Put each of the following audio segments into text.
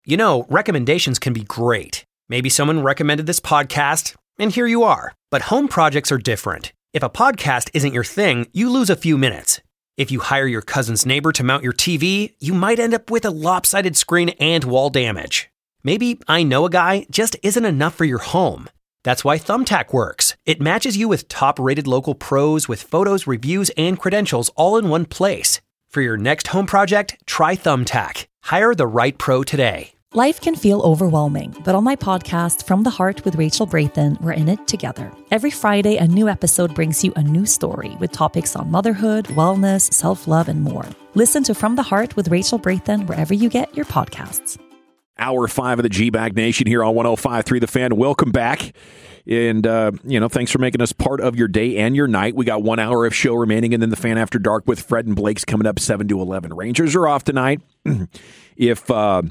You know, recommendations can be great. Maybe someone recommended this podcast, and here you are. But home projects are different. If a podcast isn't your thing, you lose a few minutes. If you hire your cousin's neighbor to mount your TV, you might end up with a lopsided screen and wall damage. Maybe I know a guy just isn't enough for your home. That's why Thumbtack works. It matches you with top-rated local pros with photos, reviews, and credentials all in one place. For your next home project, try Thumbtack. Hire the right pro today. Life can feel overwhelming, but on my podcast, From the Heart with Rachel Brathen, we're in it together. Every Friday, a new episode brings you a new story with topics on motherhood, wellness, self-love, and more. Listen to From the Heart with Rachel Brathen wherever you get your podcasts. Hour 5 of the G-Bag Nation here on 105.3 The Fan. Welcome back. And, thanks for making us part of your day and your night. We got 1 hour of show remaining, and then the Fan After Dark with Fred and Blake's coming up 7 to 11. Rangers are off tonight. If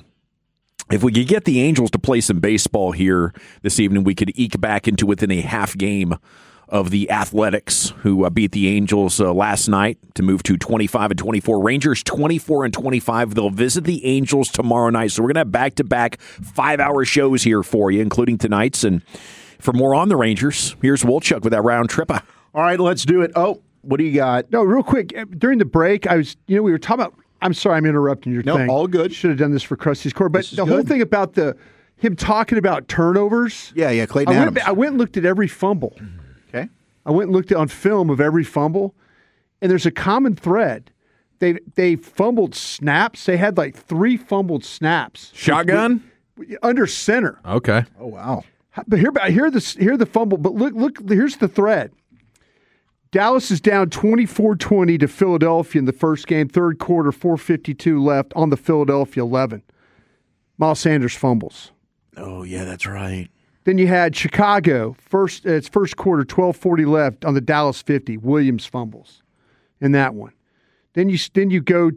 we could get the Angels to play some baseball here this evening, we could eke back into within a half game of the Athletics, who beat the Angels last night to move to 25-24. Rangers 24-25. They'll visit the Angels tomorrow night. So we're going to have back-to-back 5-hour shows here for you, including tonight's. And for more on the Rangers, here's Wolchuk with that round tripper. All right, let's do it. Oh, what do you got? No, real quick. During the break, we were talking about. I'm sorry, I'm interrupting your thing. No, all good. Should have done this for Krusty's Core. But the whole thing about him talking about turnovers. Yeah, Clayton Adams. I went and looked at every fumble. Okay. I went and looked on film of every fumble, and there's a common thread. They fumbled snaps. They had like 3 fumbled snaps. Shotgun? Under center. Okay. Oh, wow. But here the fumble. But look, here's the thread. Dallas is down 24-20 to Philadelphia in the first game. Third quarter, 4:52 left on the Philadelphia 11. Miles Sanders fumbles. Oh, yeah, that's right. Then you had Chicago, first quarter, 12:40 left on the Dallas 50. Williams fumbles in that one. Then you go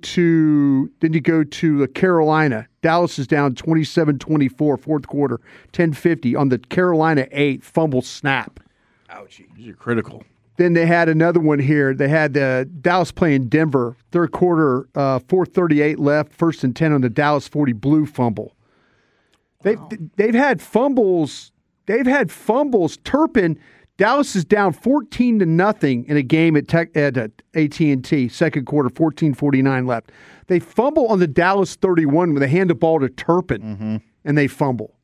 to Carolina. Dallas is down 27-24, fourth quarter, 10:50 on the Carolina 8 fumble snap. Ouchie. These are critical. Then they had another one here. They had Dallas playing Denver. Third quarter, 4:38 left. First and 10 on the Dallas 40 blue fumble. They've had fumbles. They've had fumbles. Turpin, Dallas is down 14-0 in a game at AT&T. Second quarter, 14:49 left. They fumble on the Dallas 31 when they hand the ball to Turpin, and they fumble.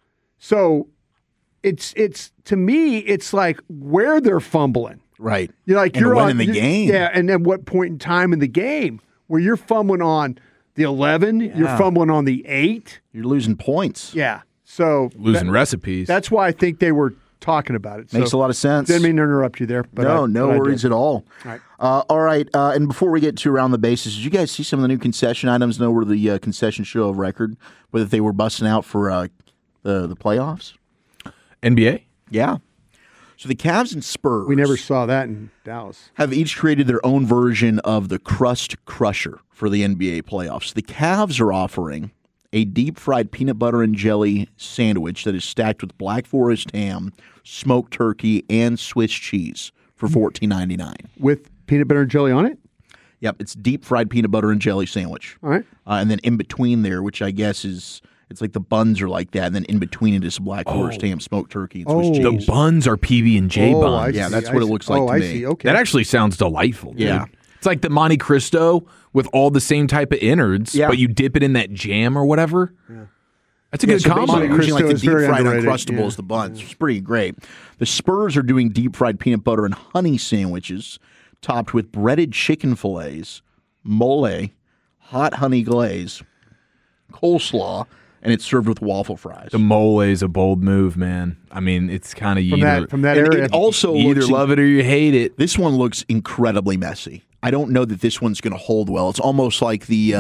So it's to me, it's like where they're fumbling. Right. You're winning the game. Yeah, and then what point in time in the game where you're fumbling on the 11, you're fumbling on the 8. You're losing points. Yeah. So losing recipes. That's why I think they were talking about it. Makes a lot of sense. Didn't mean to interrupt you there. But no worries at all. All right. And before we get to around the bases, did you guys see some of the new concession items? Know where the concession show of record, whether they were busting out for the playoffs? NBA? Yeah. So the Cavs and Spurs. We never saw that in Dallas. Have each created their own version of the Crust Crusher for the NBA playoffs. The Cavs are offering a deep-fried peanut butter and jelly sandwich that is stacked with Black Forest ham, smoked turkey, and Swiss cheese for $14.99. With peanut butter and jelly on it? Yep, it's deep-fried peanut butter and jelly sandwich. All right. And then in between there, which I guess is... It's like the buns are like that, and then in between it is Black Forest ham, smoked turkey, and Swiss cheese. The buns are PB&J buns. Yeah, that's what it looks like to me. See. Okay. That actually sounds delightful. Dude. Yeah. It's like the Monte Cristo with all the same type of innards, but you dip it in that jam or whatever. Yeah. That's a good combo. Monte Cristo like the is very deep-fried underrated. Uncrustables, the buns. It's pretty great. The Spurs are doing deep-fried peanut butter and honey sandwiches topped with breaded chicken fillets, mole, hot honey glaze, coleslaw, and it's served with waffle fries. The mole is a bold move, man. I mean, it's kind of from that area. It also you either love it or you hate it. This one looks incredibly messy. I don't know that this one's going to hold well. It's almost like the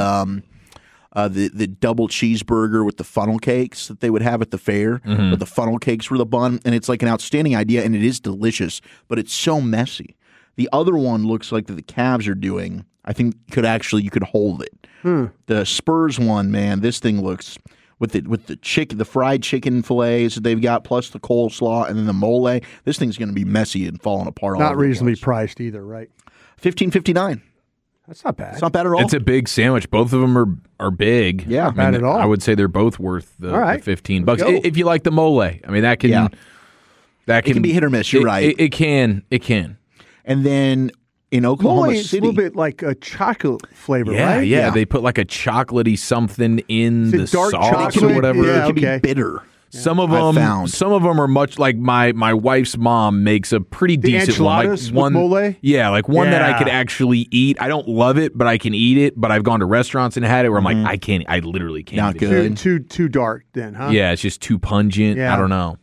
double cheeseburger with the funnel cakes that they would have at the fair, but the funnel cakes were the bun, and it's like an outstanding idea, and it is delicious, but it's so messy. The other one looks like that the Cavs are doing. I think you could hold it. The Spurs one, man, this thing looks with the fried chicken fillets that they've got, plus the coleslaw and then the mole. This thing's going to be messy and falling apart. Not reasonably priced either, right? $15.59. That's not bad. It's not bad at all. It's a big sandwich. Both of them are big. Yeah. Not bad at all. I would say they're both worth the, All right. the $15 Go. if you like the mole. I mean, that can It can be hit or miss. You're right. It can. And then in Oklahoma Mole, it's a City, little bit like a chocolate flavor, Yeah, right? yeah. They put like a chocolatey something in Is it the dark sauce chocolate? or whatever. Yeah, it can okay. be bitter. Some of I've them, found. some of them are much like my wife's mom makes a pretty The decent one. Like enchiladas with one, mole? yeah, like one that I Yeah. could actually eat. I don't love it, but I can eat it. But I've gone to restaurants and had it where I'm like, I can't. I literally can't. Not eat it. good. Too dark then, huh? Yeah, it's just too pungent. Yeah. I don't know.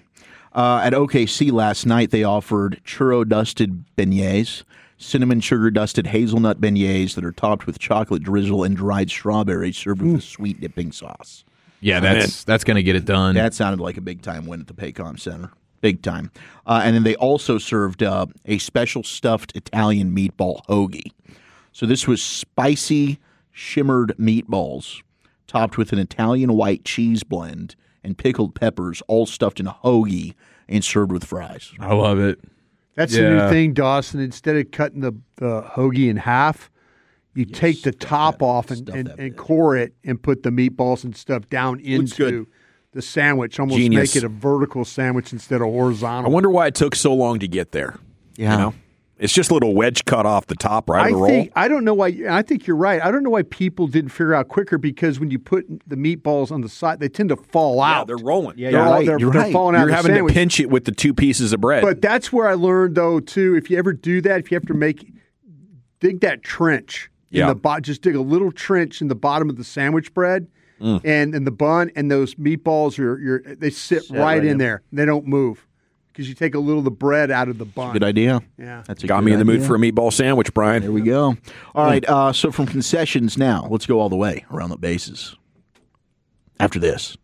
At OKC last night, they offered churro-dusted beignets, cinnamon sugar-dusted hazelnut beignets that are topped with chocolate drizzle and dried strawberries served with a sweet dipping sauce. Yeah, that's going to get it done. That sounded like a big-time win at the Paycom Center. Big time. And then they also served a special stuffed Italian meatball hoagie. So this was spicy, shimmered meatballs topped with an Italian white cheese blend and pickled peppers, all stuffed in a hoagie and served with fries. I love it. That's the new thing, Dawson. Instead of cutting the hoagie in half, you take the top off and core it and put the meatballs and stuff down into the sandwich. Almost Genius. make it a vertical sandwich instead of horizontal. I wonder why it took so long to get there. Yeah. You know? It's just a little wedge cut off the top, right? of the roll. I don't know why. I think you're right. I don't know why people didn't figure out quicker, because when you put the meatballs on the side, they tend to fall Yeah, out. they're rolling. Yeah, They're you're all- right. they're- You're they're right. falling out You're of the having sandwich. to pinch it with the two pieces of bread. But that's where I learned, though, too. If you ever do that, if you have to dig that trench in the just dig a little trench in the bottom of the sandwich bread and the bun, and those meatballs they sit right in there. They don't move because you take a little of the bread out of the bun. Good idea. Yeah. That's a Got good me in the mood idea. for a meatball sandwich, Brian. There we go. All right. So from concessions now, let's go all the way around the bases. After this.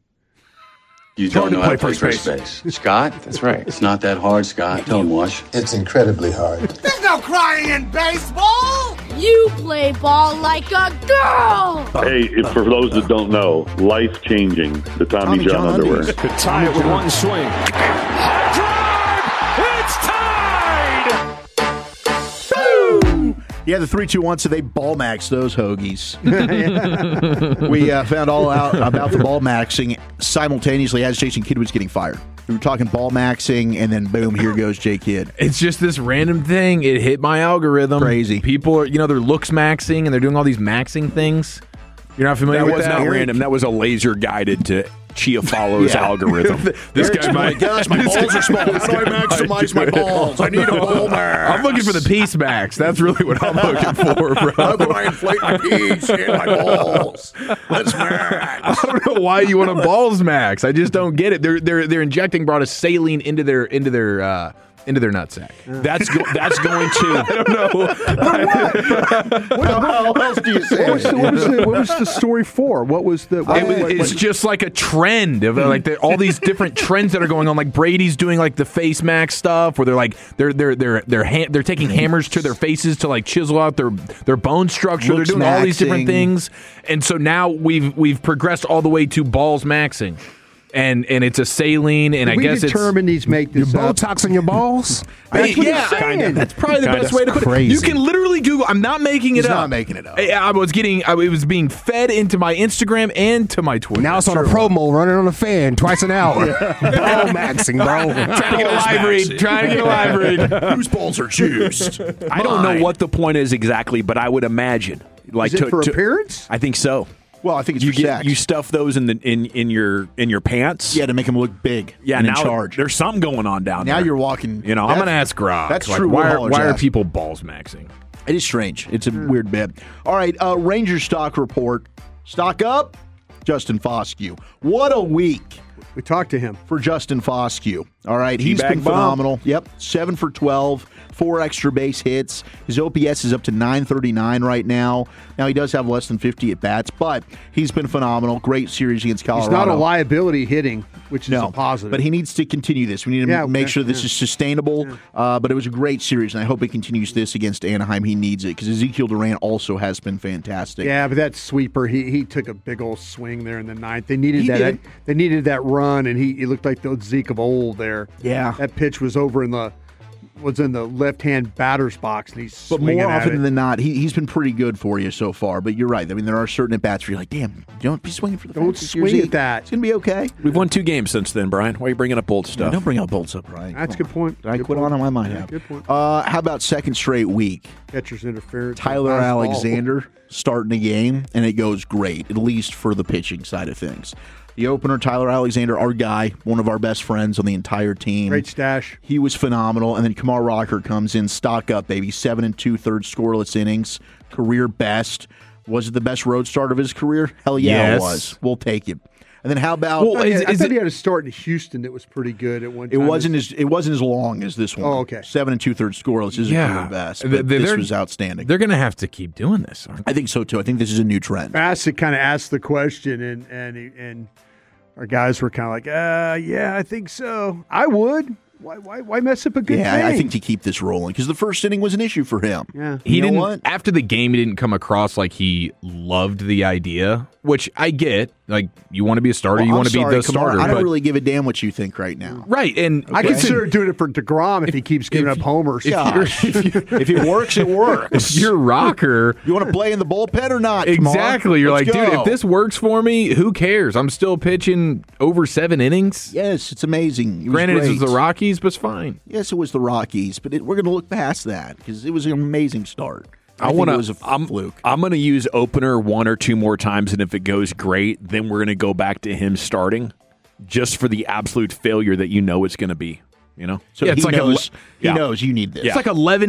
You don't know how to play first base. Scott? That's right. It's not that hard, Scott. Tell him, Wash. It's incredibly hard. There's no crying in baseball! You play ball like a girl! Hey, for those that don't know, life-changing, the Tommy John underwear. Could tie it with one swing. High drive! It's tied! Yeah, the 3-2-1, so they ball max those hoagies. We found all out about the ball maxing simultaneously as Jason Kidd was getting fired. We were talking ball maxing, and then boom, here goes Jay Kidd. It's just this random thing. It hit my algorithm. Crazy. People are, they're looks maxing and they're doing all these maxing things. You're not familiar That with was that? not random. That was a laser guided to Chia Follows algorithm. This guy might. Gosh, my balls are small. How do I maximize my balls? I need a ball max. I'm looking for the piece max. That's really what I'm looking for, bro. How can I inflate my piece and my balls? Let's max. I don't know why you want a balls max. I just don't get it. They're injecting broad of saline into their nutsack. That's going to. I don't know. How else do you say it? What was the story for? What was the? It's just like a trend of like all these different trends that are going on. Like Brady's doing like the face max stuff, where they're like they're taking hammers to their faces to like chisel out their bone structure. Looks they're doing all these different maxing. things, and so now we've progressed all the way to balls maxing. And it's a saline, and I we guess determined these make this up. Botox in your balls? That's what he's saying. That's probably the best way to put it. crazy. You can literally Google. I'm not making it He's up. not making it up. It was being fed into my Instagram and to my Twitter. Now it's on a promo running on a fan twice an hour. Ball maxing, bro. Trying to get a live read. Trying to get a live read. Whose balls are juiced? I don't know what the point is exactly, but I would imagine. Like Is it for appearance? I think so. Well, I think it's You for get sex. you stuff those in your pants. Yeah, to make them look big. Yeah. and Now in charge. there's something going on down Now there. you're walking. You know, I'm gonna ask Grog. That's like, true. Why Will are Holler's people balls maxing? It is strange. It's a weird bit. All right, Rangers stock report. Stock up, Justin Foscue. What a week We talked to him. for Justin Foscue. All right, he's T-bag been bump. phenomenal. Yep, 7 for 12, 4 extra base hits. His OPS is up to 939 right now. Now, he does have less than 50 at-bats, but he's been phenomenal. Great series against Colorado. He's not a liability hitting, which is a positive. But he needs to continue this. We need to make sure this is sustainable. But it was a great series, and I hope he continues this against Anaheim. He needs it because Ezekiel Duran also has been fantastic. Yeah, but that sweeper, he took a big old swing there in the ninth. They needed He that. did. They needed that run, and he looked like the Zeke of old there. Yeah. That pitch was over in the was in the left-hand batter's box, and he's But swinging more at often it. than not, he's been pretty good for you so far. But you're right. I mean, there are certain at-bats where you're like, damn, don't be swinging for the Don't fences. swing at that. It's going to be okay. We've won 2 games since then, Brian. Why are you bringing up old stuff? Don't bring up bolts up, Brian. That's a good point. Did I Good quit point. on him? I might Yeah, have. good point. How about second straight week? Catcher's interference. Tyler Last ball. Alexander starting a game, and it goes great, at least for the pitching side of things. The opener, Tyler Alexander, our guy, one of our best friends on the entire team. Great stash. He was phenomenal. And then Kamar Rocker comes in, stock up, baby. 7 2/3 scoreless innings, career best. Was it the best road start of his career? Hell yeah, Yes. it was. We'll take it. And then how about? Well, I thought he had a start in Houston that was pretty good at one it time. wasn't as long as this one. Oh, okay. 7 2/3 scoreless is a career best. But this was outstanding. They're going to have to keep doing this, aren't they? I think so too. I think this is a new trend. Bassett kind of asked the question, and our guys were kind of like, yeah, I think so. I would. Why mess up a good thing? I think to keep this rolling because the first inning was an issue for him. Yeah. He You know didn't. what? After the game, he didn't come across like he loved the idea, which I get. Like, you want to be a starter, Well, you I'm want to be sorry, the Kamar, starter. I don't but, really give a damn what you think right now. right, and I consider doing it for DeGrom if he keeps giving up homers. Gosh, if it works, it works. if you're Rocker, You want to play in the bullpen or not? Kamar? exactly. You're Let's like, dude, go. if this works for me, who cares? I'm still pitching over 7 innings. Yes, it's amazing. It was Granted, it was great. the Rockies, but it's fine. Yes, it was the Rockies, but we're going to look past that because it was an amazing start. I think it was a fluke. I'm going to use opener 1 or 2 more times, and if it goes great, then we're going to go back to him starting, just for the absolute failure that you know it's going to be. You know, So Yeah, it's he like knows, he yeah. knows you need this. It's like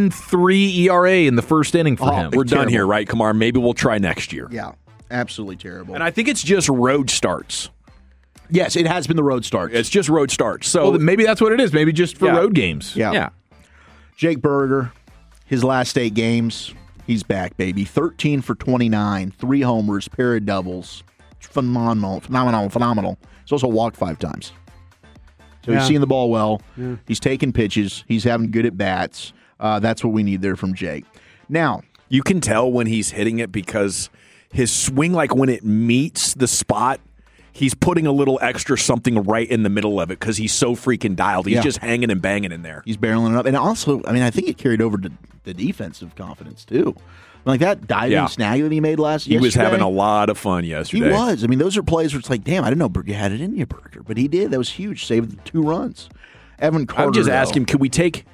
11-3 ERA in the first inning for him. we're done here, right, Kamar? Maybe we'll try next year. Yeah, absolutely terrible. And I think it's just road starts. Yes, it has been the road starts. It's just road starts. So Well, maybe that's what it is. Maybe just for Yeah. road games. Yeah. Jake Berger, his last 8 games, he's back, baby. 13 for 29, 3 homers, pair of doubles. Phenomenal. He's also walked 5 times. So he's Yeah. seeing the ball well. Yeah. He's taking pitches. He's having good at bats. That's what we need there from Jake. Now, you can tell when he's hitting it because his swing, like when it meets the spot, he's putting a little extra something right in the middle of it because he's so freaking dialed. He's just hanging and banging in there. he's barreling it up. And also, I think it carried over to the defensive confidence, too. Like that diving snag that he made He was yesterday, having a lot of fun He yesterday. was. Those are plays where it's like, damn, I didn't know Berger had it in you, Berger. But he did. That was huge. Saved the 2 runs. Evan Carter, I would just ask though. him, could we take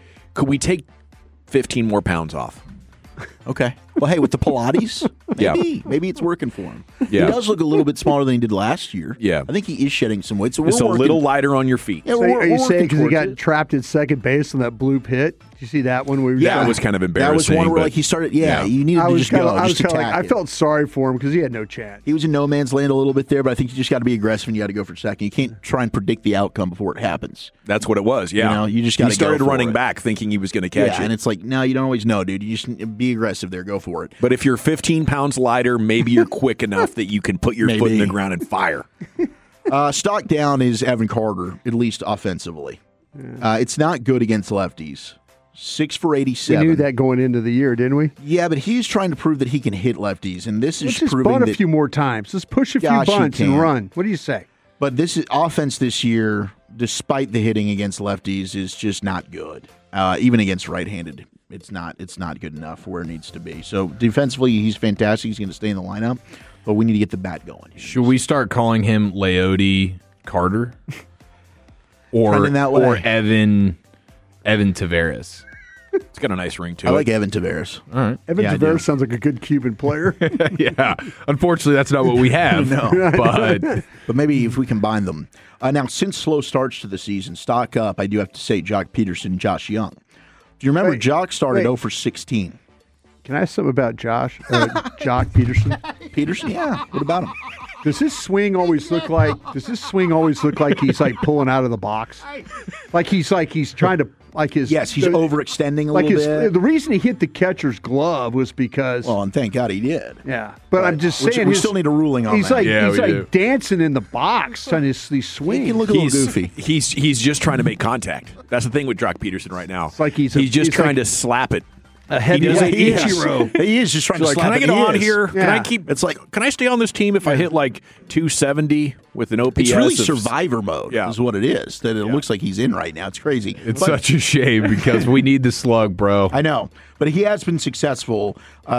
15 more pounds off? Okay. Well, hey, with the Pilates, Yeah. maybe it's working for him. Yeah. He does look a little bit smaller than he did last year. Yeah. I think he is shedding some weight. So Just we're a working. little lighter on your feet. Yeah, So we're are you working saying because he towards got it. trapped at second base on that blue pit? Did you see that one? Where he was Yeah, it was kind of That was embarrassing. one where but- like he started. Yeah, you needed I to was just kind go. of, I was just kind of like, attack I it. felt sorry for him because he had no chance. He was in no man's land a little bit there, but I think you just got to be aggressive and you got to go for second. You can't try and predict the outcome before it happens. That's what it was. Yeah, You just he gotta go started for running it. back, thinking he was going to catch Yeah, it. and it's like, no, you don't always know, dude. You just be aggressive there. Go for it. But if you're 15 pounds lighter, maybe you're quick enough that you can put your foot in the Maybe. ground and fire. Stock down is Evan Carter, at least offensively. It's not good against lefties. 6 for We 87. knew that going into the year, didn't we? Yeah, but he's trying to prove that he can hit lefties, and this Let's is just proving bunt a that. few more times. Let's push a few Gosh, he bunts and can. run. What do you say? But this is, offense this year, despite the hitting against lefties, is just not good. Even against right-handed, it's not good enough where it needs to be. So defensively, he's fantastic. He's going to stay in the lineup, but we need to get the bat going. Should we start calling him Leody Carter? Or Trending that way. or Evan Tavares? It's got a nice ring to I it. like Evan Tavares. All right. Evan Yeah, I do. Tavares sounds like a good Cuban player. Yeah. Unfortunately, that's not what we have. No. But But maybe if we combine them. Now, since slow starts to the season, stock up, I do have to say Jock Peterson, Josh Young. Do you remember Wait, Jock started wait. 0 for 16? Can I ask something about Jock Peterson? Peterson, yeah. What about him? Does his swing always look like? Does his swing always look like he's like pulling out of the box? Like he's trying to like his. Yes, he's overextending a like little his. bit. The reason he hit the catcher's glove was because. Well, and thank God he did. Yeah, but I'm just Which- saying we his- still need a ruling on he's that. Like Yeah, he's we like do. dancing in the box on his swing. He can look a little goofy. He's just trying to make contact. That's the thing with Jock Peterson right now. It's like he's just like- trying to slap it. a heavyweight Ichiro. He is just trying to like, slap can I it. get He on is. here? Yeah. Can I keep? It's like, can I stay on this team if I hit like 270 with an OPS? It's really of- survivor mode is what it is that it looks like he's in right now. It's crazy. It's such a shame because we need the slug, bro. I know, but he has been successful.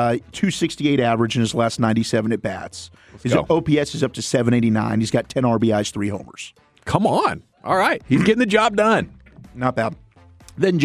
268 average in his last 97 at bats. His OPS is up to 789. He's got 10 RBIs, 3 homers. Come on. All right. He's getting the job done. Not bad. Then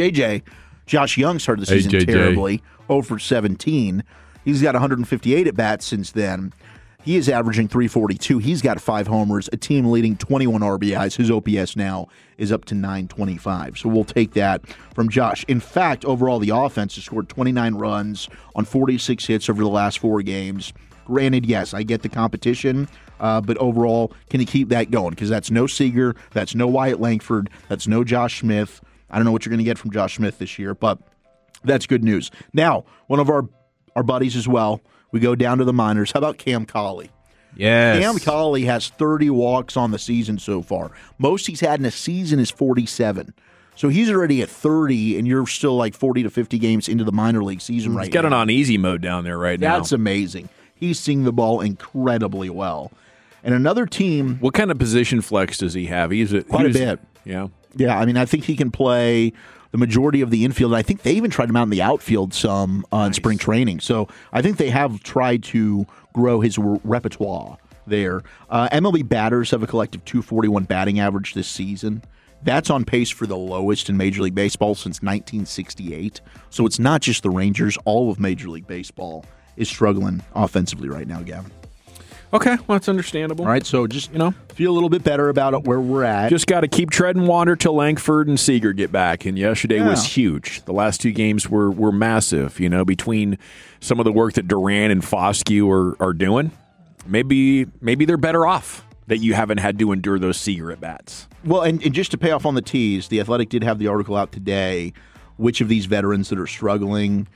Josh Young started the season JJ. terribly, 0 for 17. He's got 158 at bats since then. He is averaging 342. He's got 5 homers, a team leading 21 RBIs. His OPS now is up to 925. So we'll take that from Josh. In fact, overall, the offense has scored 29 runs on 46 hits over the last 4 games. Granted, yes, I get the competition, but overall, can he keep that going? Because that's no Seager, that's no Wyatt Langford, that's no Josh Smith. I don't know what you're going to get from Josh Smith this year, but that's good news. Now, one of our buddies as well, we go down to the minors. How about Cam Colley? Yes. Cam Colley has 30 walks on the season so far. Most he's had in a season is 47. So he's already at 30, and you're still like 40 to 50 games into the minor league season right now. He's got it on easy mode down there right now. That's amazing. He's seeing the ball incredibly well. And another team... What kind of position flex does he have? Quite a bit. Yeah. Yeah, I mean, I think he can play the majority of the infield. I think they even tried him out in the outfield some in spring training. So I think they have tried to grow his repertoire there. MLB batters have a collective 241 batting average this season. That's on pace for the lowest in Major League Baseball since 1968. So it's not just the Rangers. All of Major League Baseball is struggling offensively right now, Gavin. Okay, well, that's understandable. All right, so just, feel a little bit better about it where we're at. Just got to keep treading water till Langford and Seager get back. And yesterday was huge. The last 2 games were massive, between some of the work that Duran and Foscue are doing. Maybe they're better off that you haven't had to endure those Seager at-bats. Well, and just to pay off on the tease, The Athletic did have the article out today, which of these veterans that are struggling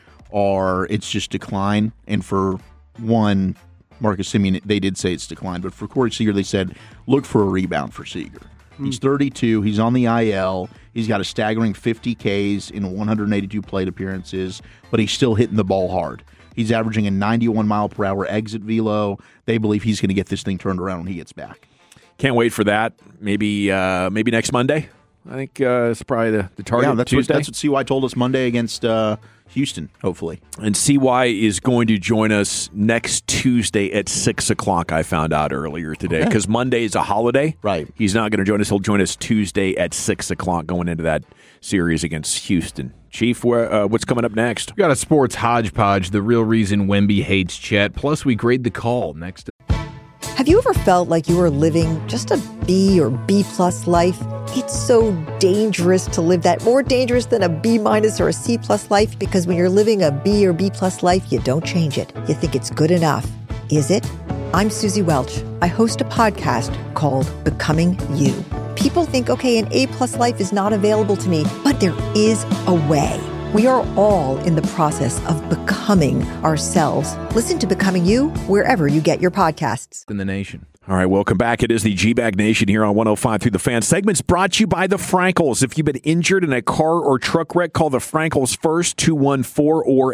it's just decline. And for one, Marcus Semien, they did say it's declined. But for Corey Seager, they said, look for a rebound for Seager. He's 32. He's on the IL. He's got a staggering 50 Ks in 182 plate appearances, but he's still hitting the ball hard. He's averaging a 91-mile-per-hour exit velo. They believe he's going to get this thing turned around when he gets back. Can't wait for that. Maybe next Monday. I think it's probably the target. Yeah, that's Tuesday. What CY told us Monday against Houston, hopefully. And CY is going to join us next Tuesday at 6 o'clock, I found out earlier today, because Monday is a holiday. Right. He's not going to join us. He'll join us Tuesday at 6 o'clock going into that series against Houston. Chief, what's coming up next? We got a sports hodgepodge, the real reason Wemby hates Chet. Plus, we grade the call next. Have you ever felt like you were living just a B or B+ life? It's so dangerous to live that, more dangerous than a B- or a C+ life, because when you're living a B or B+ life, you don't change it. You think it's good enough. Is it? I'm Susie Welch. I host a podcast called Becoming You. People think, okay, an A+ life is not available to me, but there is a way. We are all in the process of becoming ourselves. Listen to Becoming You wherever you get your podcasts. In the nation. All right, welcome back. It is the G-Bag Nation here on 105 through the Fan. Segment's brought to you by the Frankels. If you've been injured in a car or truck wreck, call the Frankels first, 214 or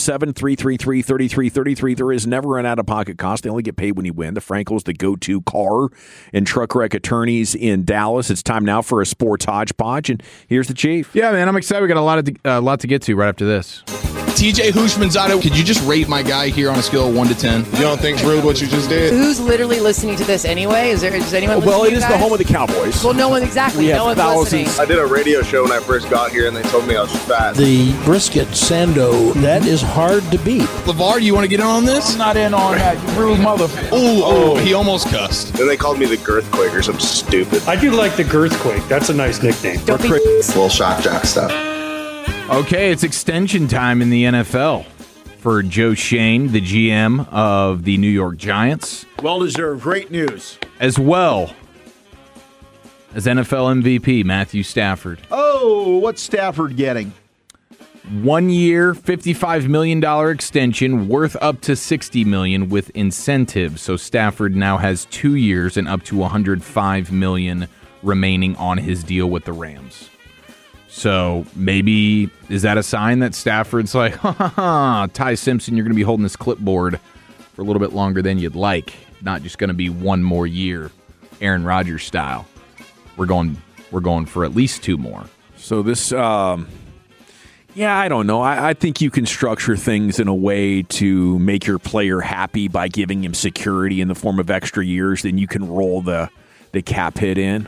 817-333-3333. There is never an out-of-pocket cost. They only get paid when you win. The Frankels, the go-to car and truck wreck attorneys in Dallas. It's time now for a sports hodgepodge, and here's the Chief. Yeah, man, I'm excited. We got a lot to get to right after this. TJ Hushmanzada, could you just rate my guy here on a scale of 1 to 10? You don't think it's rude what you just did? Who's literally listening to this anyway? Does anyone Well, it is the home of the Cowboys. Well, no one, exactly. We no have one's thousands. listening. I did a radio show when I first got here, and they told me I was fat. The brisket sando, that is hard to beat. LeVar, you want to get in on this? I'm not in on that, you rude motherfucker. Oh, he almost cussed. Then they called me the Girthquake or something stupid. I do like the Girthquake. That's a nice nickname. Don't be little shock jock stuff. Okay, it's extension time in the NFL for Joe Shane, the GM of the New York Giants. Well-deserved. Great news. As well as NFL MVP Matthew Stafford. Oh, what's Stafford getting? 1 year, $55 million extension worth up to $60 million with incentives. So Stafford now has 2 years and up to $105 million remaining on his deal with the Rams. So maybe is that a sign that Stafford's like, Ty Simpson, you're going to be holding this clipboard for a little bit longer than you'd like. Not just going to be one more year, Aaron Rodgers style. We're going for at least 2 more. So this, I don't know. I think you can structure things in a way to make your player happy by giving him security in the form of extra years. Then you can roll the cap hit in.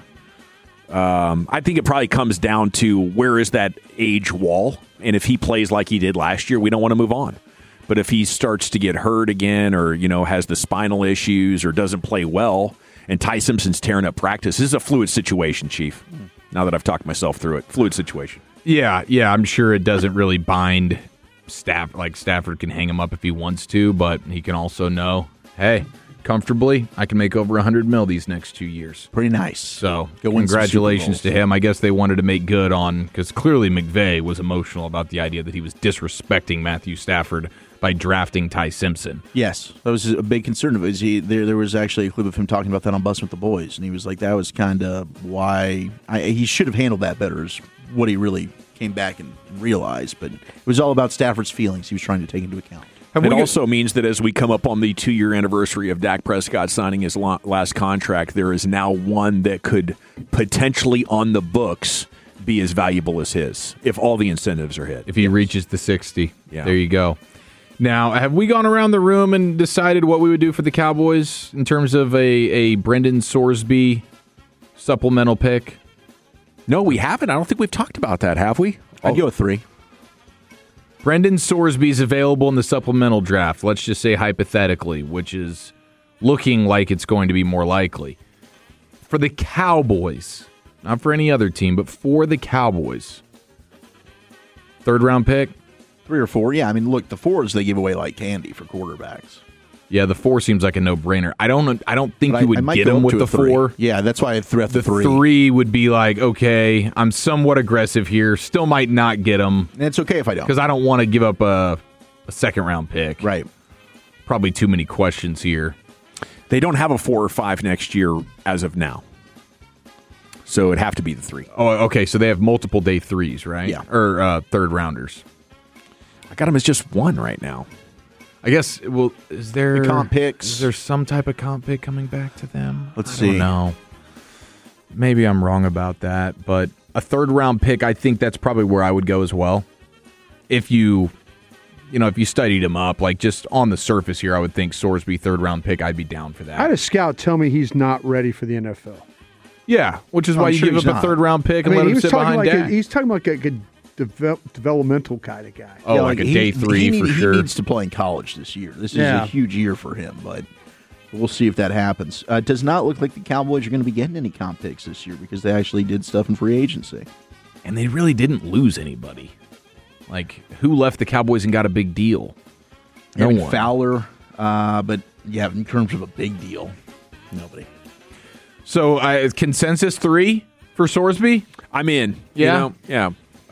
I think it probably comes down to where is that age wall, and if he plays like he did last year, we don't want to move on. But if he starts to get hurt again, or has the spinal issues, or doesn't play well, and Ty Simpson's tearing up practice, this is a fluid situation, Chief. Now that I've talked myself through it, fluid situation. Yeah, I'm sure it doesn't really bind Stafford. Like Stafford can hang him up if he wants to, but he can also know, hey, comfortably, I can make over $100 million these next 2 years. Pretty nice. So congratulations to him. I guess they wanted to make good on, because clearly McVay was emotional about the idea that he was disrespecting Matthew Stafford by drafting Ty Simpson. Yes, that was a big concern of his. There was actually a clip of him talking about that on Bus with the Boys, and he was like, that was kind of why he should have handled that better, is what he really came back and realized. But it was all about Stafford's feelings he was trying to take into account. It also means that as we come up on the 2-year anniversary of Dak Prescott signing his last contract, there is now one that could potentially on the books be as valuable as his if all the incentives are hit. If he reaches the 60. Yeah. There you go. Now, have we gone around the room and decided what we would do for the Cowboys in terms of a Brendan Sorsby supplemental pick? No, we haven't. I don't think we've talked about that, have we? I'd go with 3. Brendan Sorsby is available in the supplemental draft, let's just say hypothetically, which is looking like it's going to be more likely. For the Cowboys, not for any other team, but for the Cowboys, 3rd-round pick? 3 or 4, yeah. I mean, look, the 4s they give away like candy for quarterbacks. Yeah, the 4 seems like a no-brainer. I don't think you would get him with the 4. Yeah, that's why I threw out the 3. The 3 would be like, okay, I'm somewhat aggressive here. Still might not get him. And it's okay if I don't. Because I don't want to give up a 2nd-round pick. Right. Probably too many questions here. They don't have a 4 or 5 next year as of now. So it'd have to be the 3. Oh, okay, so they have multiple day 3s, right? Yeah. Or 3rd-rounders. I got them as just 1 right now. I guess, well, is there the comp picks? Is there some type of comp pick coming back to them? Let's see. I don't know. Maybe I'm wrong about that, but a 3rd-round pick, I think that's probably where I would go as well. If you studied him up, like just on the surface here, I would think Sorsby 3rd-round pick, I'd be down for that. I had a scout tell me he's not ready for the NFL. Yeah, which is why you give up a 3rd-round pick and let him sit behind Dak. He's talking like a good developmental kind of guy. Oh, yeah, like a day 3 for sure. He needs to play in college this year. This is a huge year for him, but we'll see if that happens. It does not look like the Cowboys are going to be getting any comp picks this year because they actually did stuff in free agency. And they really didn't lose anybody. Like, who left the Cowboys and got a big deal? No one. Fowler, but yeah, in terms of a big deal, nobody. So, consensus 3 for Sorsby? I'm in. Yeah? Yeah.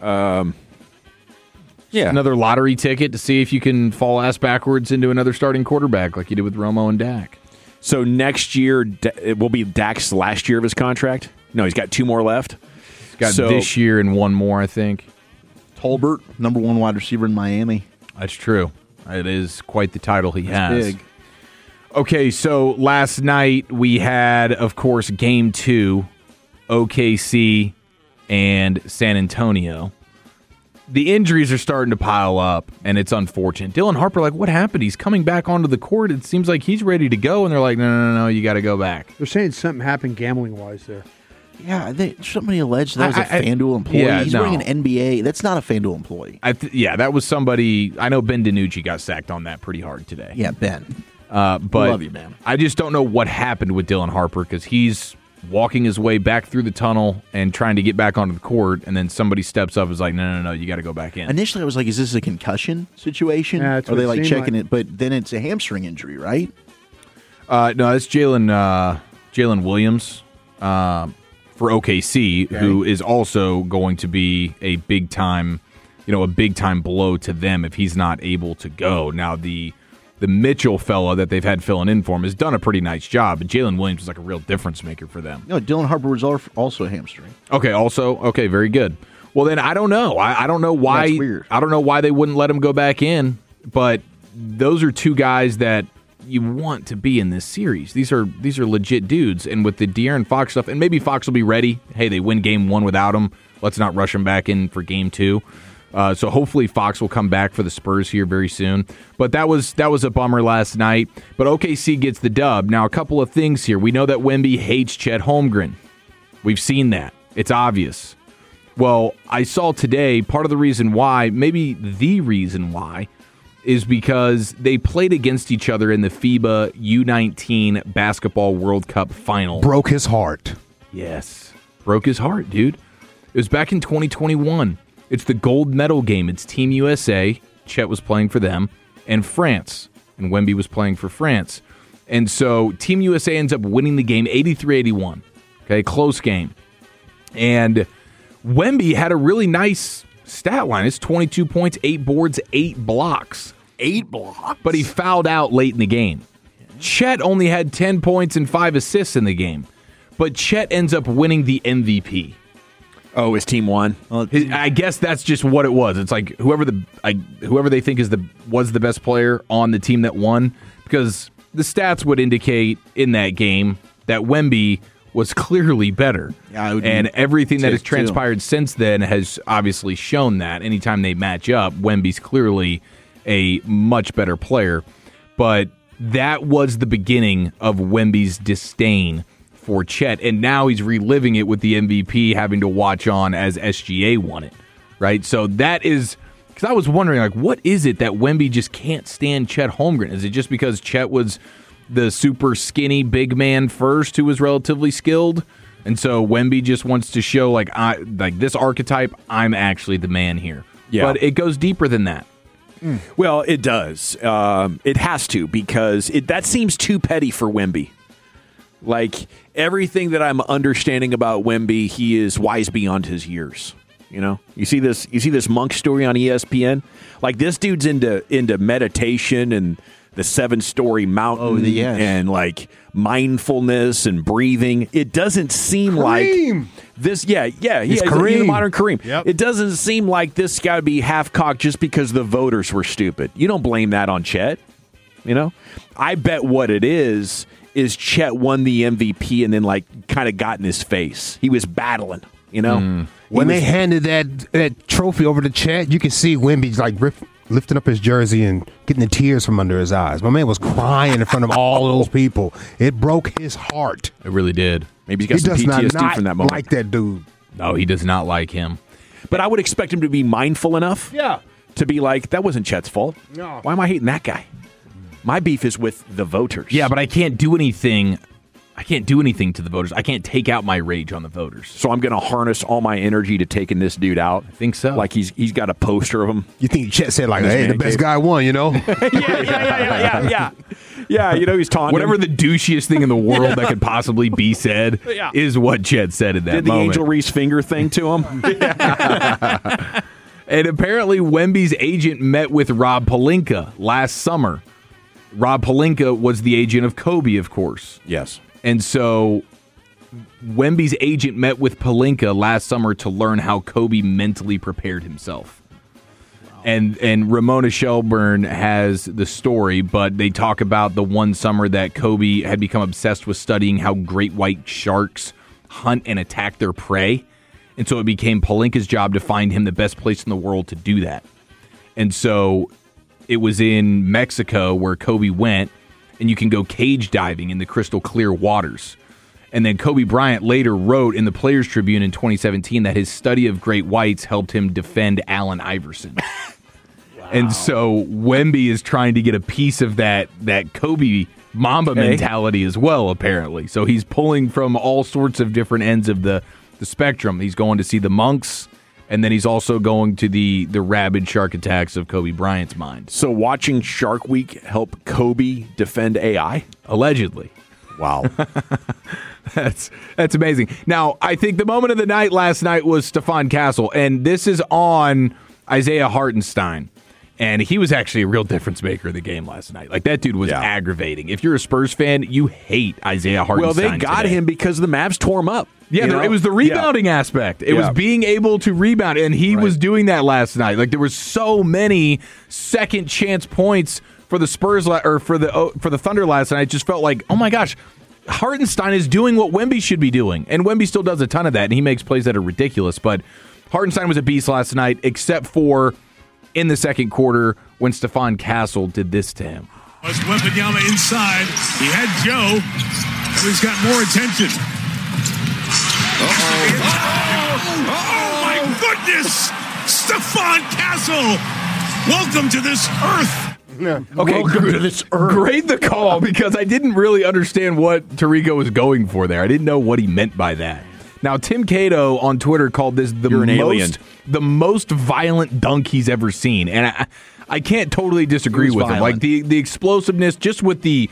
Another lottery ticket to see if you can fall ass backwards into another starting quarterback like you did with Romo and Dak. So next year, it will be Dak's last year of his contract? No, he's got 2 more left. He's got this year and 1 more, I think. Tolbert, number 1 wide receiver in Miami. That's true. It is quite the title he has. Big. Okay, so last night we had, of course, Game 2, OKC and San Antonio. The injuries are starting to pile up, and it's unfortunate. Dylan Harper, like, what happened? He's coming back onto the court. It seems like he's ready to go, and they're like, no, you got to go back. They're saying something happened gambling-wise there. Yeah, somebody alleged that was a FanDuel employee. Yeah, he's wearing an NBA. That's not a FanDuel employee. That was somebody. I know Ben DiNucci got sacked on that pretty hard today. Yeah, Ben. But love you, man. I just don't know what happened with Dylan Harper because he's walking his way back through the tunnel and trying to get back onto the court, and then somebody steps up and is like, no, you got to go back in. Initially, I was like, is this a concussion situation? Yeah, Are they like checking it? But then it's a hamstring injury, right? No, it's Jalen Williams for OKC, who is also going to be a big time blow to them if he's not able to go. Now, the Mitchell fella that they've had filling in for him has done a pretty nice job, and Jalen Williams is like a real difference maker for them. No, Dylan Harper was also a hamstring. Okay, very good. Well, then I don't know. I don't know why. That's weird. I don't know why they wouldn't let him go back in. But those are two guys that you want to be in this series. These are legit dudes. And with the De'Aaron Fox stuff, and maybe Fox will be ready. Hey, they win game 1 without him. Let's not rush him back in for game 2. So hopefully Fox will come back for the Spurs here very soon. But that was a bummer last night. But OKC gets the dub. Now, a couple of things here. We know that Wemby hates Chet Holmgren. We've seen that. It's obvious. Well, I saw today part of the reason why, maybe the reason why, is because they played against each other in the FIBA U19 Basketball World Cup final. Broke his heart. Yes. Broke his heart, dude. It was back in 2021. It's the gold medal game. It's Team USA. Chet was playing for them. And France. And Wemby was playing for France. And so Team USA ends up winning the game 83-81. Okay, close game. And Wemby had a really nice stat line. It's 22 points, 8 boards, 8 blocks. 8 blocks? But he fouled out late in the game. Chet only had 10 points and 5 assists in the game. But Chet ends up winning the MVP. Oh, his team won? I guess that's just what it was. It's like whoever they think was the best player on the team that won, because the stats would indicate in that game that Wemby was clearly better. And everything that has transpired since then has obviously shown that. Anytime they match up, Wemby's clearly a much better player. But that was the beginning of Wemby's disdain for Chet. And now he's reliving it with the MVP, having to watch on as SGA won it. Right? So that is... Because I was wondering, like, what is it that Wemby just can't stand Chet Holmgren? Is it just because Chet was the super skinny big man first who was relatively skilled, and so Wemby just wants to show like this archetype, I'm actually the man here? Yeah. But it goes deeper than that. Well, it does. It has to, because that seems too petty for Wemby. Like, everything that I'm understanding about Wemby, he is wise beyond his years. You know, you see this Monk story on ESPN. Like, this dude's into meditation and the 7-story mountain and like mindfulness and breathing. It doesn't seem like this. Yeah. He's the modern Kareem. Yep. It doesn't seem like this got to be half cocked just because the voters were stupid. You don't blame that on Chet. You know, I bet what it is Chet won the MVP and then like kind of got in his face. He was battling. You know, when they handed that trophy over to Chet, you could see Wemby like lifting up his jersey and getting the tears from under his eyes. My man was crying in front of all those people. It broke his heart. It really did. Maybe he's got some PTSD from that moment. Like that dude. No, he does not like him. But I would expect him to be mindful enough to be like, that wasn't Chet's fault. No. Why am I hating that guy? My beef is with the voters. Yeah, but I can't do anything. I can't do anything to the voters. I can't take out my rage on the voters. So I'm going to harness all my energy to taking this dude out. I think so. Like he's got a poster of him. You think Chet said like, hey, the best guy won, you know? Yeah, you know, he's taunting whatever him. the douchiest thing in the world that could possibly be said is what Chet said in that Did the moment. Angel Reese finger thing to him? And apparently Wemby's agent met with Rob Pelinka last summer. Rob Pelinka was the agent of Kobe, of course. Yes. And so Wemby's agent met with Pelinka last summer to learn how Kobe mentally prepared himself. Wow. And Ramona Shelburne has the story, but they talk about the one summer that Kobe had become obsessed with studying how great white sharks hunt and attack their prey. And so it became Pelinka's job to find him the best place in the world to do that. And so it was in Mexico where Kobe went, and you can go cage diving in the crystal clear waters. And then Kobe Bryant later wrote in the Players Tribune in 2017 that his study of great whites helped him defend Allen Iverson. Wow. And so Wemby is trying to get a piece of that Kobe Mamba mentality as well, apparently. So he's pulling from all sorts of different ends of the spectrum. He's going to see the monks, and then he's also going to the rabid shark attacks of Kobe Bryant's mind. So watching Shark Week help Kobe defend AI? Allegedly. Wow. That's amazing. Now, I think the moment of the night last night was Stephon Castle, and this is on Isaiah Hartenstein. And he was actually a real difference maker in the game last night. Like, that dude was aggravating. If you're a Spurs fan, you hate Isaiah Hartenstein. Well, they got him because the Mavs tore him up. Yeah, it was the rebounding aspect. It was being able to rebound, and he was doing that last night. Like, there were so many second chance points for the Spurs or for the Thunder last night. It just felt like, oh my gosh, Hartenstein is doing what Wemby should be doing, and Wemby still does a ton of that, and he makes plays that are ridiculous. But Hartenstein was a beast last night, except for in the second quarter when Stephon Castle did this to him. Was Wembanyama inside? He had Joe. He's got more attention. Oh my goodness! Stephon Castle, welcome to this earth. Okay, Welcome to this earth. Great the call, because I didn't really understand what Tirico was going for there. I didn't know what he meant by that. Now, Tim Cato on Twitter called this the most violent dunk he's ever seen, and I can't totally disagree with him. Like the explosiveness, just with the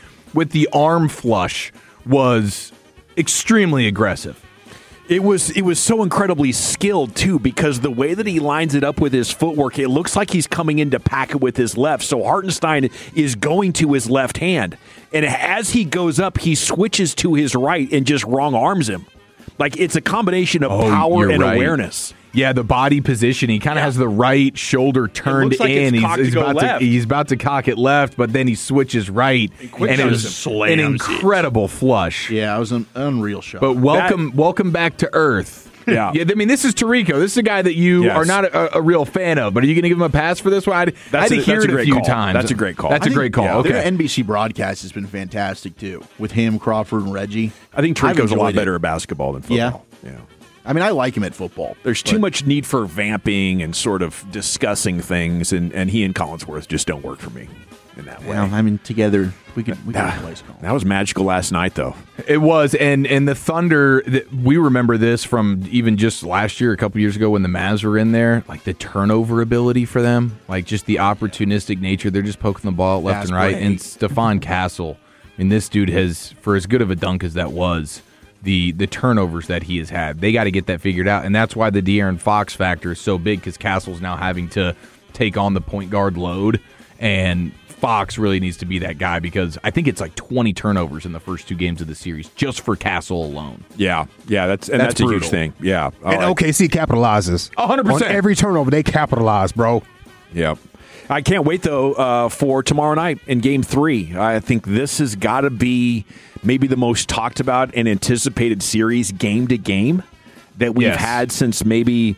arm flush, was extremely aggressive. It was so incredibly skilled, too, because the way that he lines it up with his footwork, it looks like he's coming in to pack it with his left. So Hartenstein is going to his left hand. And as he goes up, he switches to his right and just wrong arms him. Like, it's a combination of power and awareness. Yeah, the body position. He kind of has the right shoulder turned in. He's about to cock it left, but then he switches right, and it was an incredible flush. Yeah, it was an unreal shot. But welcome back to earth. Yeah. I mean, this is Tirico. This is a guy that you are not a real fan of, but are you going to give him a pass for this one? I had to hear it a few times. That's a great call. That's a great call. Okay. Their NBC broadcast has been fantastic, too, with him, Crawford, and Reggie. I think Tirico's a lot better at basketball than football. Yeah. I mean, I like him at football. There's too much need for vamping and sort of discussing things, and he and Collinsworth just don't work for me in that way. Well, I mean, together, we could replace Collins. That was magical last night, though. It was, and the Thunder, we remember this from even just last year, a couple years ago when the Mavs were in there, like the turnover ability for them, like just the opportunistic nature. They're just poking the ball left and right. And Stephon Castle, I mean, this dude has, for as good of a dunk as that was, the turnovers that he has had, they got to get that figured out, and that's why the De'Aaron Fox factor is so big, because Castle's now having to take on the point guard load, and Fox really needs to be that guy, because I think it's like 20 turnovers in the first two games of the series just for Castle alone. Yeah, that's a huge thing. Yeah, and OKC capitalizes 100% on every turnover. They capitalize, bro. Yeah. I can't wait, though, for tomorrow night in Game 3. I think this has got to be maybe the most talked about and anticipated series game to game that we've had since maybe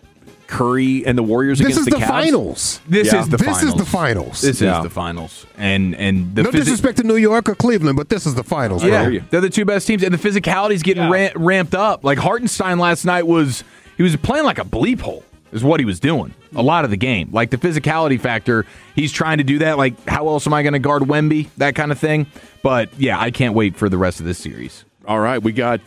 Curry and the Warriors against the Cavs. Finals. This is the finals. This is the finals. This is the finals. And no disrespect to New York or Cleveland, but this is the finals. Yeah, bro. they're the two best teams, and the physicality's getting ramped up. Like Hartenstein last night was playing like a bleep hole. Is what he was doing a lot of the game. Like the physicality factor, he's trying to do that. Like, how else am I going to guard Wemby? That kind of thing. But yeah, I can't wait for the rest of this series. All right, we got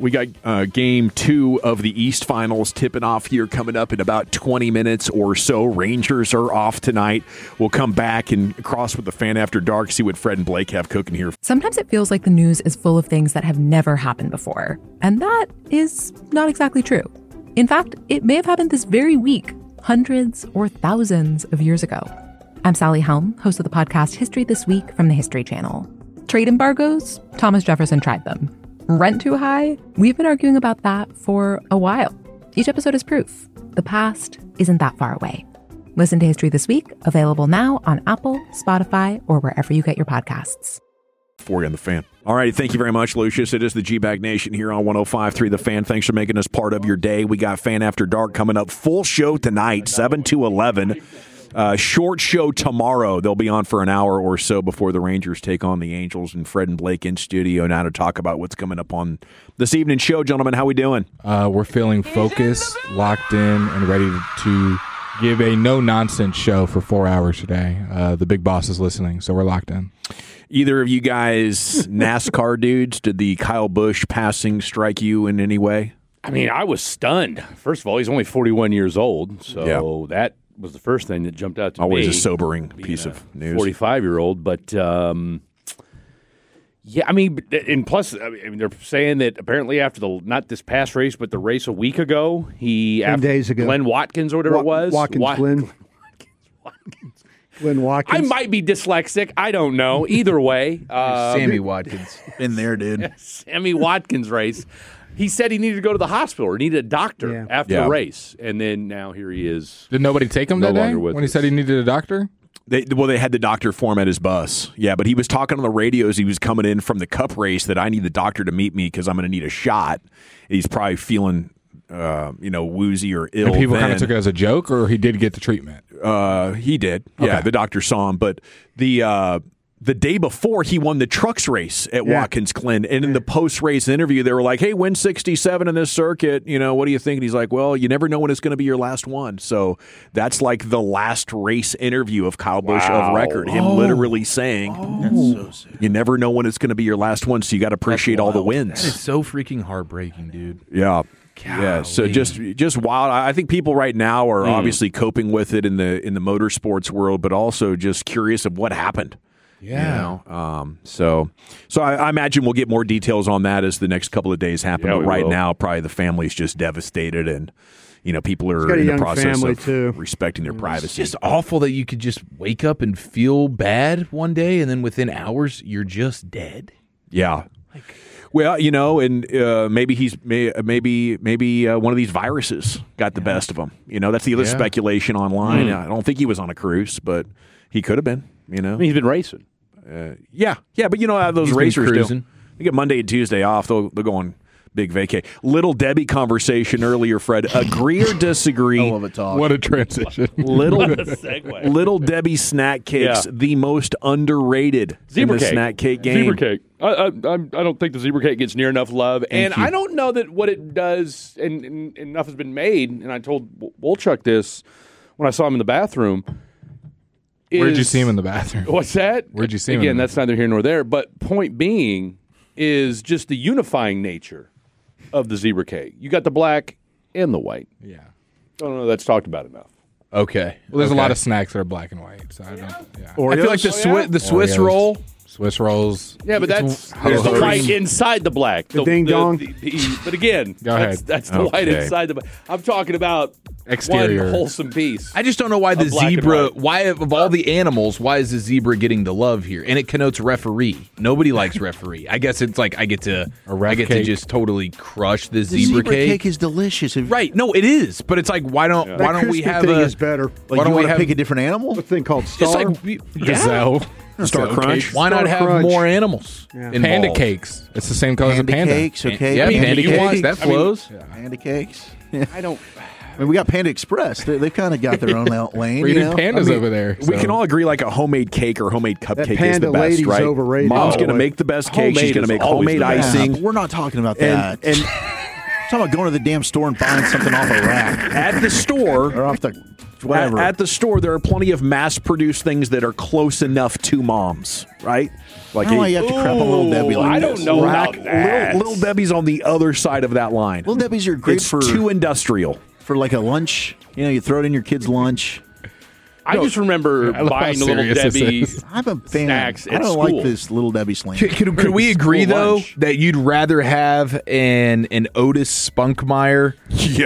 Game 2 of the East Finals tipping off here coming up in about 20 minutes or so. Rangers are off tonight. We'll come back and cross with the Fan After Dark, see what Fred and Blake have cooking here. Sometimes it feels like the news is full of things that have never happened before, and that is not exactly true. In fact, it may have happened this very week, hundreds or thousands of years ago. I'm Sally Helm, host of the podcast History This Week from the History Channel. Trade embargoes? Thomas Jefferson tried them. Rent too high? We've been arguing about that for a while. Each episode is proof. The past isn't that far away. Listen to History This Week, available now on Apple, Spotify, or wherever you get your podcasts. For you on the Fan. All right, thank you very much, Lucius. It is the G-Bag Nation here on 105.3 The Fan. Thanks for making us part of your day. We got Fan After Dark coming up. Full show tonight, 7 to 11. Short show tomorrow. They'll be on for an hour or so before the Rangers take on the Angels, and Fred and Blake in studio now to talk about what's coming up on this evening's show. Gentlemen, how we doing? We're feeling focused, locked in, and ready to give a no-nonsense show for 4 hours today. The big boss is listening, so we're locked in. Either of you guys NASCAR dudes, did the Kyle Busch passing strike you in any way? I mean, I was stunned. First of all, he's only 41 years old, so that was the first thing that jumped out to me. Always a sobering piece of news. 45-year-old, but yeah, I mean, and plus, I mean, they're saying that apparently after not this past race, but the race a week ago, 10 days ago, Glenn Watkins or whatever it was. Watkins. Glenn Watkins. I might be dyslexic. I don't know. Either way. Sammy Watkins. In there, dude. Sammy Watkins race. He said he needed to go to the hospital or needed a doctor after the race. And then now here he is. Did nobody take him that day when he said he needed a doctor? They had the doctor for him at his bus. Yeah, but he was talking on the radio as he was coming in from the Cup race that I need the doctor to meet me because I'm going to need a shot. He's probably feeling, woozy or ill. And people kind of took it as a joke, or he did get the treatment? He did. Okay. Yeah, the doctor saw him. But the day before, he won the trucks race at Watkins Glen. And in the post-race interview, they were like, hey, win 67 in this circuit. What do you think? And he's like, well, you never know when it's going to be your last one. So that's like the last race interview of Kyle Busch of record. Him literally saying, you never know when it's going to be your last one, so you got to appreciate all the wins. That is so freaking heartbreaking, dude. Yeah. Golly. Yeah, so just wild. I think people right now are obviously coping with it in the motorsports world, but also just curious of what happened. Yeah. So I imagine we'll get more details on that as the next couple of days happen. Yeah, but right will. now, probably the family's just devastated, and people are in the process of respecting their privacy. It's just awful that you could just wake up and feel bad one day, and then within hours you're just dead. Yeah. Well, and maybe maybe one of these viruses got the best of him. That's the other speculation online. I don't think he was on a cruise, but he could have been. I mean, he's been racing. Yeah, but how those racers do. They get Monday and Tuesday off. They'll go on big vacay. Little Debbie conversation earlier, Fred. Agree or disagree? I love it, talk. What a transition. Little Debbie snack cakes, the most underrated in the snack cake game. Zebra cake. I don't think the zebra cake gets near enough love. I don't know that what it does, and enough has been made, and I told Wolchuk this when I saw him in the bathroom. Where'd you see him in the bathroom? What's that? Where'd you see him? Again, that's neither here nor there. But point being is just the unifying nature of the zebra cake. You got the black and the white. Yeah. I don't know that's talked about enough. Okay. Well, there's a lot of snacks that are black and white, so I don't. Yeah. I feel like the Swiss roll. Swiss rolls. Yeah, but there's the white inside the black. The ding dong. But again, Go ahead. That's the white inside the black. I'm talking about exterior one wholesome piece. I just don't know why the zebra, why of all the animals, why is the zebra getting the love here? And it connotes referee. Nobody likes referee. I guess it's like I get to just totally crush the zebra cake. The zebra cake is delicious. Right. No, it is. But it's like, why don't we have thing is better. Why don't we pick a different animal? A thing called Star. It's like Gazelle. Star Crunch. Why not have more animals? Panda cakes. It's the same color as a panda. Cakes, okay. Yeah, panda cakes. That flows. Panda cakes. I don't. We got Panda Express. They've kind of got their own lane. We're eating pandas over there. We can all agree like a homemade cake or homemade cupcake is the best, lady's right? overrated. Mom's going to make the best cake. She's going to make homemade icing. We're not talking about that. And talking about going to the damn store and buying something off a rack. At the store, or off the whatever. At the store, there are plenty of mass-produced things that are close enough to Mom's, right? Like you have to crap on Little Debbie. Like I don't know about that. Little Debbie's on the other side of that line. Little Debbie's are great for too industrial for like a lunch. You throw it in your kid's lunch. I just remember buying the Little Debbie I'm a fan. snacks at I don't school. like this Little Debbie slang. Could we agree, though, lunch. that you'd rather have an Otis Spunkmeyer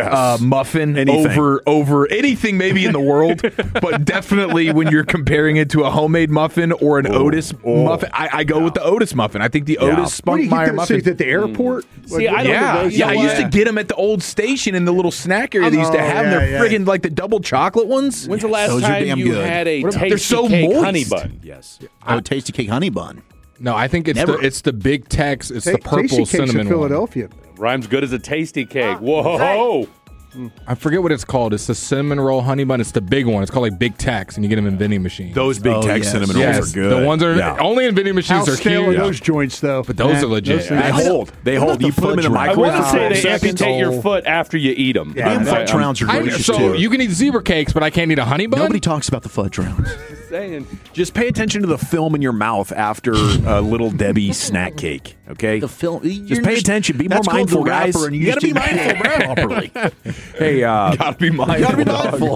muffin over anything maybe in the world, but definitely when you're comparing it to a homemade muffin or an Otis muffin, I go with the Otis muffin. I think the Otis Spunkmeyer muffin. At the airport? See, I don't know. I used to get them at the old station in the little snack area they used to have. They're friggin' like the double chocolate ones. When's the last time you had a tasty cake honey bun? Yes. Tasty cake honey bun. No, I think it's the Big Tex. It's the purple tasty cinnamon cakes in Philadelphia. Rhymes good as a tasty cake. Whoa! I forget what it's called. It's the cinnamon roll honey bun. It's the big one. It's called like Big Tex, and you get them in vending machines. Those Big Tex cinnamon rolls are good. The ones are only in vending machines How are stale cute. are those joints, though? But those are legit. They hold. You put them in a I microwave. want to say they 5 seconds. amputate your foot after you eat them. Damn fudge rounds are delicious So too. you can eat zebra cakes, but I can't eat a honey bun? Nobody talks about the fudge rounds. Just pay attention to the film in your mouth after a Little Debbie snack cake. Okay, The film. just pay attention. Be more That's called mindful, the guys. rapper, and You got to be just didn't mindful, properly. Hey, Gotta be mindful. You gotta be mindful.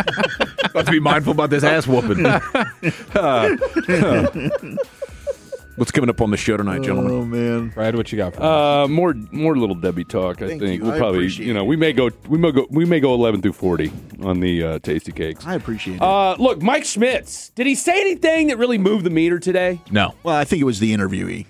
Got to be mindful about this ass whooping. What's coming up on the show tonight, gentlemen? Oh man, Brad, what you got for us? More Little Debbie talk. I Thank think you. we'll I probably, appreciate it. we may go 11 through 40 on the Tasty Cakes. I appreciate it. Look, Mike Schmitz. Did he say anything that really moved the meter today? No. Well, I think it was the interviewee.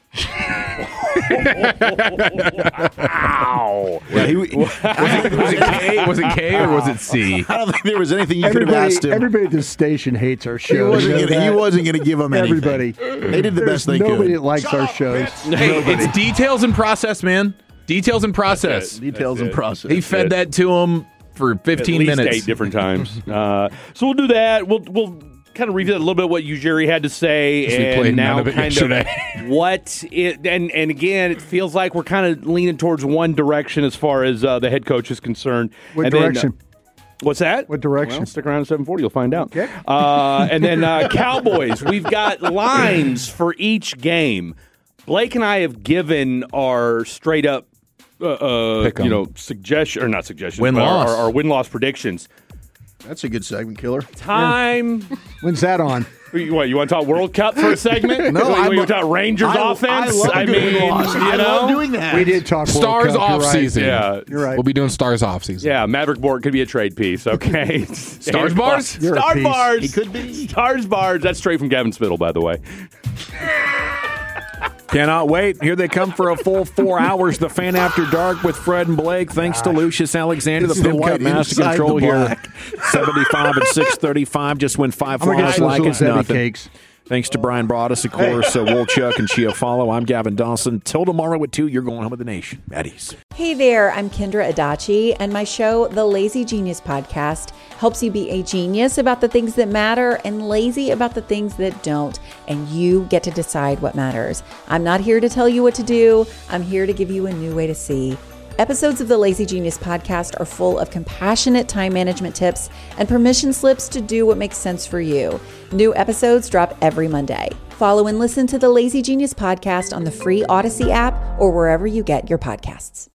Wow. Yeah, Was it K or was it C? I don't think there was anything you could have asked him. Everybody at this station hates our He show. wasn't going to give them anything. Everybody. They did the There's best they nobody could. that likes our shows. Hey, it's details and process, man. Details and process. Details and process. He fed that to him for 15 At least minutes. 8 different times. So we'll do that. We'll kind of revisit a little bit of what you, Jerry, had to say, We played and now none of it kind yesterday. of what it. And again, it feels like we're kind of leaning towards one direction as far as the head coach is concerned. What And then, direction? what's that? What direction? Well, stick around at 7:40, you'll find out. Okay. And then Cowboys. We've got lines for each game. Blake and I have given our straight up, suggestion or not suggestions, Win-loss. our win-loss predictions. That's a good segment killer. Time. When's that on? What, you want to talk World Cup for a segment? No, you want to talk Rangers offense? I love doing that. We did talk World Stars Cup, off you're right. season. Yeah. You're right. We'll be doing Stars off season. Yeah, Maverick Board could be a trade piece, okay? Stars bars? You're a Star piece. bars. He could be. Stars bars. That's straight from Gavin Spittle, by the way. Cannot wait. Here they come for a full 4 hours. The Fan After Dark with Fred and Blake. Thanks to Lucius Alexander, the It's the Pimp Cup white Master inside Control the here. black. 75 and 635. Just win 5 I'm gonna flies get like those it's little Debbie nothing. cakes. Thanks to Brian Broaddus, of course, Wolchuk and Chiafalo. I'm Gavin Dawson. Till tomorrow at 2, you're going home with the nation. At ease. Hey there, I'm Kendra Adachi, and my show, The Lazy Genius Podcast, helps you be a genius about the things that matter and lazy about the things that don't, and you get to decide what matters. I'm not here to tell you what to do. I'm here to give you a new way to see. Episodes of the Lazy Genius Podcast are full of compassionate time management tips and permission slips to do what makes sense for you. New episodes drop every Monday. Follow and listen to the Lazy Genius Podcast on the free Odyssey app or wherever you get your podcasts.